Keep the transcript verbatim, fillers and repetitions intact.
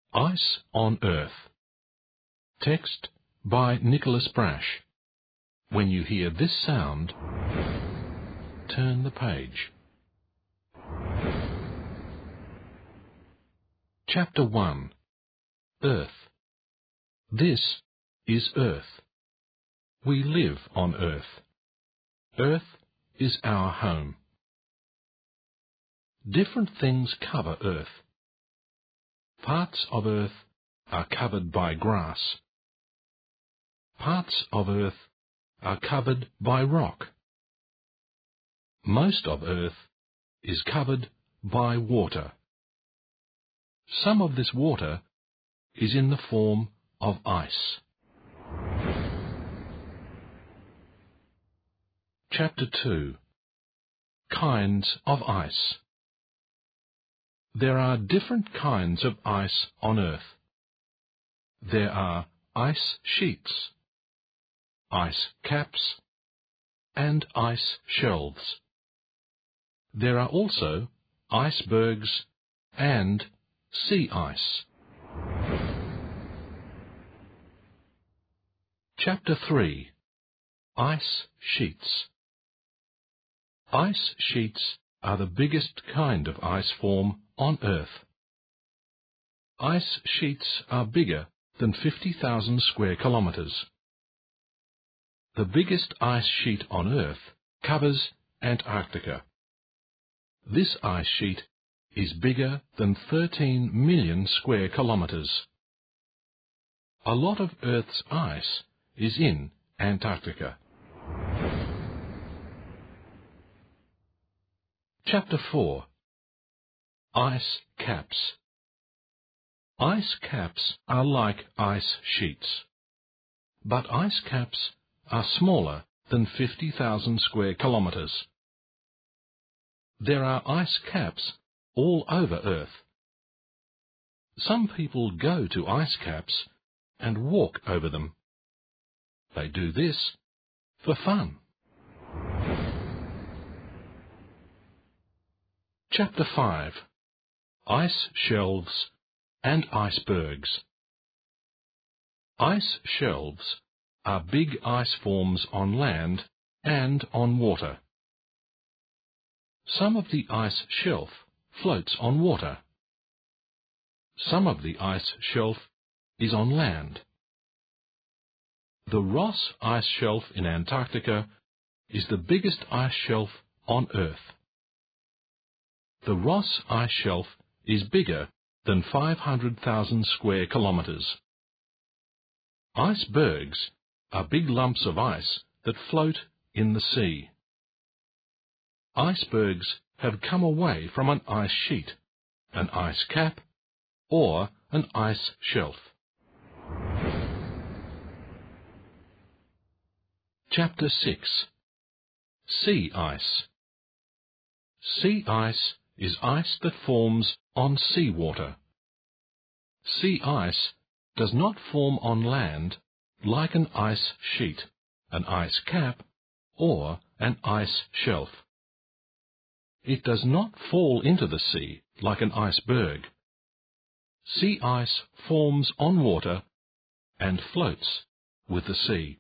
Ice on Earth. Text by Nicholas Brash. When you hear this sound, turn the page. Chapter one. Earth. This is Earth. We live on Earth. Earth is our home. Different things cover Earth. Parts of Earth are covered by grass. Parts of Earth are covered by rock. Most of Earth is covered by water. Some of this water is in the form of ice. Chapter two. Kinds of ice. There are different kinds of ice on Earth. There are ice sheets, ice caps, and ice shelves. There are also icebergs and sea ice. Chapter three. Ice sheets. Ice sheets are the biggest kind of ice form on Earth. Ice sheets are bigger than fifty thousand square kilometres. The biggest ice sheet on Earth covers Antarctica. This ice sheet is bigger than thirteen million square kilometres. A lot of Earth's ice is in Antarctica. Chapter four. Ice caps. Ice caps are like ice sheets, but ice caps are smaller than fifty thousand square kilometres. There are ice caps all over Earth. Some people go to ice caps and walk over them. They do this for fun. Chapter five. Ice shelves and icebergs. Ice shelves are big ice forms on land and on water. Some of the ice shelf floats on water. Some of the ice shelf is on land. The Ross Ice Shelf in Antarctica is the biggest ice shelf on Earth. The Ross Ice Shelf is bigger than five hundred thousand square kilometres. Icebergs are big lumps of ice that float in the sea. Icebergs have come away from an ice sheet, an ice cap, or an ice shelf. Chapter six. Sea ice. Sea ice is ice that forms on seawater. Sea ice does not form on land like an ice sheet, an ice cap, or an ice shelf. It does not fall into the sea like an iceberg. Sea ice forms on water and floats with the sea.